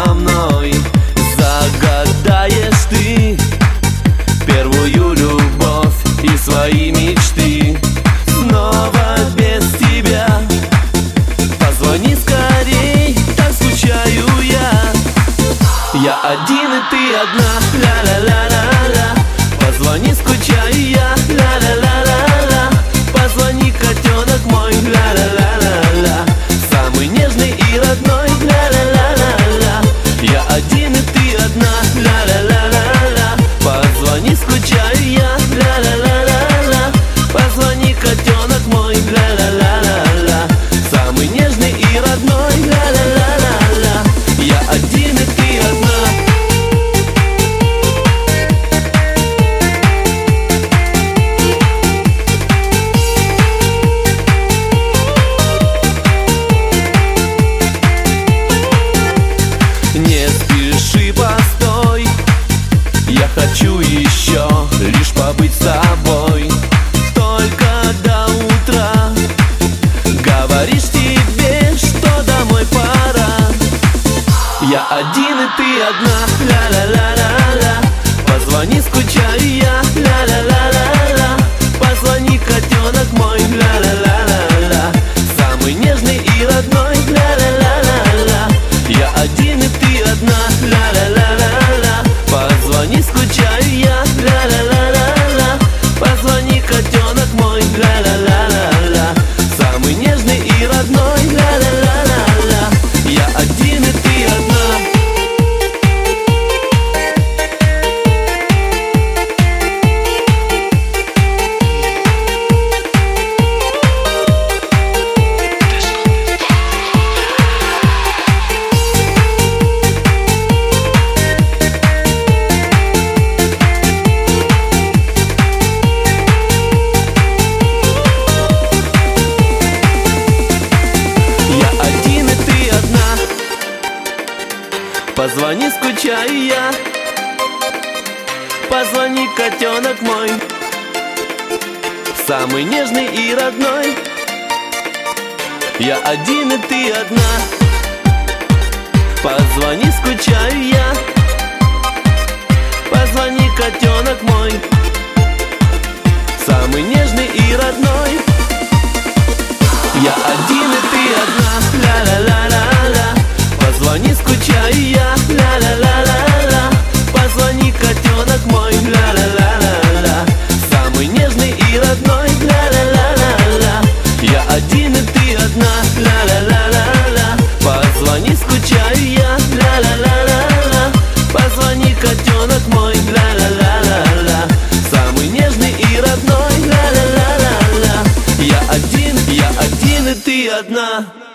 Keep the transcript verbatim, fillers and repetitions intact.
со мной. Загадаешь ты первую любовь и свои мечты. Снова без тебя позвони скорей, так скучаю я. Я один и ты одна, ля-ля-ля-ля-ля. Позвони, скучаю я, ля-ля-ля-ля-ля. Позвони, котенок мой, ля-ля-ля-ля-ля. Самый нежный и родной, ля-ля-ля-ля-ля. Я один и ты одна, ля-ля-ля-ля-ля. Позвони, скучаю я, ля-ля-ля-ля-ля. Позвони, котенок мой, ля-ля-ля-ля-ля. Самый нежный и родной, ля-ля-ля-ля-ля. Я один и ты одна. Не спеши, постой, я хочу еще лишь побыть с тобой. Только до утра говоришь тебе, что домой пора. Я один и ты одна, ля-ля-ля-ля-ля. Позвони, скучаю я, ля-ля-ля-ля-ля. Позвони, котенок мой, ля-ля-ля-ля-ля. Самый нежный и родной, ля-ля-ля-ля-ля. Я один и ты одна, ля-ля-ля-ля-ля. Позвони, скучаю я, ля-ля-ля-ля-ля. Позвони, котенок мой, ля-ля-ля-ля-ля. Самый нежный и родной, ля-ля-ля-ля-ля. Я один и ты одна. Позвони, скучаю я. Позвони, котенок мой, самый нежный и родной. Я один и ты одна. Позвони, скучаю я. Позвони, котенок мой, самый нежный и родной. Я один и ты одна, ля-ля-ля-ля-ля. Позвони, скучаю я, ля-ля-ля-ля-ля. Позвони, котенок мой, ля-ля-ля-ля-ля. Самый нежный и родной, ля-ля-ля-ля-ля. Я один и ты одна, ля-ля-ля-ля-ля. Позвони, скучаю я, ля-ля-ля-ля-ля. Позвони, котенок мой, ля-ля-ля-ля-ля. Самый нежный и родной, ля-ля-ля-ля-ля. Я один, я один и ты одна.